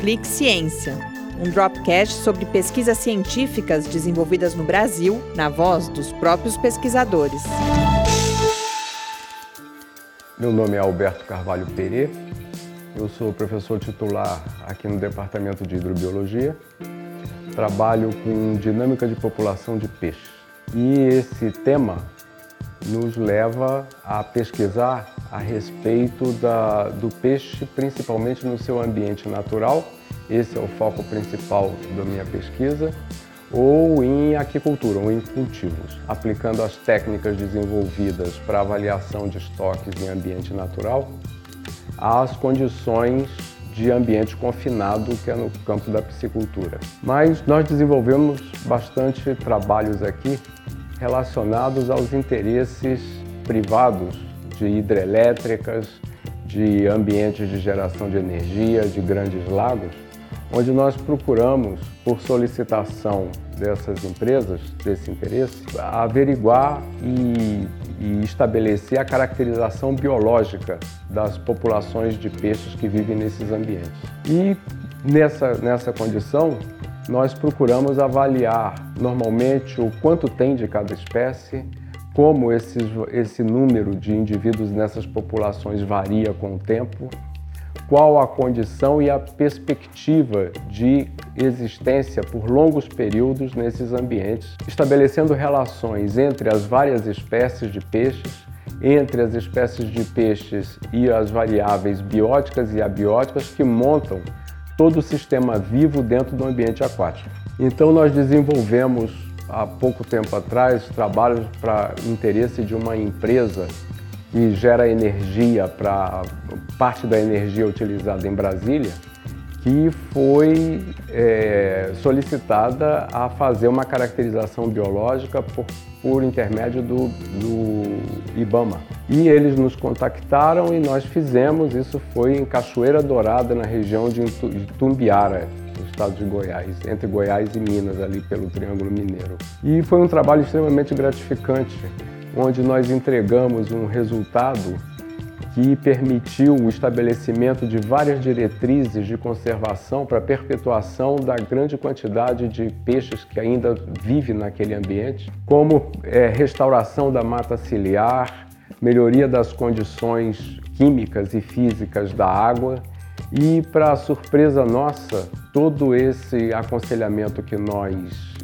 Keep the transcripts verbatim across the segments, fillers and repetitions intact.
Clique Ciência, um Dropcast sobre pesquisas científicas desenvolvidas no Brasil, na voz dos próprios pesquisadores. Meu nome é Alberto Carvalho Pereira, eu sou professor titular aqui no Departamento de Hidrobiologia, trabalho com dinâmica de população de peixes. E esse tema nos leva a pesquisar a respeito da, do peixe, principalmente no seu ambiente natural, esse é o foco principal da minha pesquisa, ou em aquicultura, ou em cultivos, aplicando as técnicas desenvolvidas para avaliação de estoques em ambiente natural às condições de ambiente confinado, que é no campo da piscicultura. Mas nós desenvolvemos bastante trabalhos aqui relacionados aos interesses privados de hidrelétricas, de ambientes de geração de energia, de grandes lagos, onde nós procuramos, por solicitação dessas empresas, desse interesse, averiguar e, e estabelecer a caracterização biológica das populações de peixes que vivem nesses ambientes. E nessa, nessa condição, nós procuramos avaliar normalmente o quanto tem de cada espécie, como esses, esse número de indivíduos nessas populações varia com o tempo, qual a condição e a perspectiva de existência por longos períodos nesses ambientes, estabelecendo relações entre as várias espécies de peixes, entre as espécies de peixes e as variáveis bióticas e abióticas que montam todo o sistema vivo dentro do ambiente aquático. Então nós desenvolvemos há pouco tempo atrás trabalhos para interesse de uma empresa que gera energia para parte da energia utilizada em Brasília, que foi é, solicitada a fazer uma caracterização biológica por, por intermédio do, do IBAMA. E eles nos contactaram e nós fizemos, isso foi em Cachoeira Dourada, na região de Itumbiara, no estado de Goiás, entre Goiás e Minas, ali pelo Triângulo Mineiro. E foi um trabalho extremamente gratificante, onde nós entregamos um resultado que permitiu o estabelecimento de várias diretrizes de conservação para a perpetuação da grande quantidade de peixes que ainda vivem naquele ambiente, como é, restauração da mata ciliar, melhoria das condições químicas e físicas da água e, para surpresa nossa, todo esse aconselhamento que nós,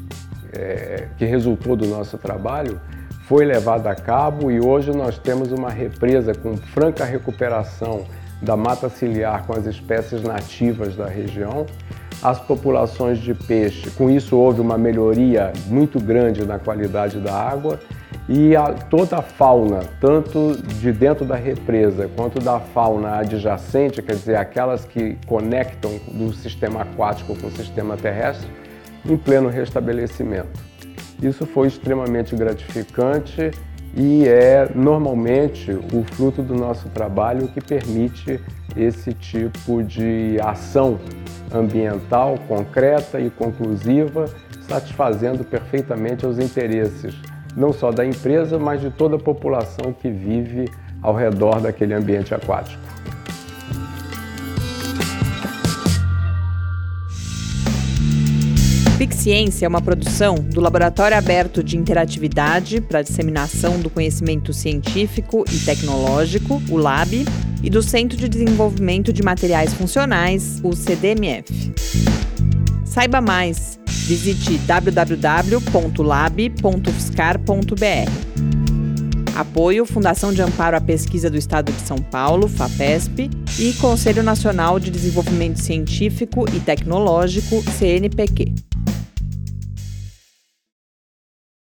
é, que resultou do nosso trabalho, foi levado a cabo e hoje nós temos uma represa com franca recuperação da mata ciliar com as espécies nativas da região, as populações de peixe, com isso houve uma melhoria muito grande na qualidade da água e a, toda a fauna, tanto de dentro da represa quanto da fauna adjacente, quer dizer, aquelas que conectam do sistema aquático com o sistema terrestre, em pleno restabelecimento. Isso foi extremamente gratificante e é normalmente o fruto do nosso trabalho que permite esse tipo de ação ambiental concreta e conclusiva, satisfazendo perfeitamente os interesses não só da empresa, mas de toda a população que vive ao redor daquele ambiente aquático. Clique Ciência é uma produção do Laboratório Aberto de Interatividade para a Disseminação do Conhecimento Científico e Tecnológico, o LAB, e do Centro de Desenvolvimento de Materiais Funcionais, o C D M F. Saiba mais, visite w w w ponto lab ponto u f s c a r ponto b r. Apoio Fundação de Amparo à Pesquisa do Estado de São Paulo, FAPESP, e Conselho Nacional de Desenvolvimento Científico e Tecnológico, C N Pq.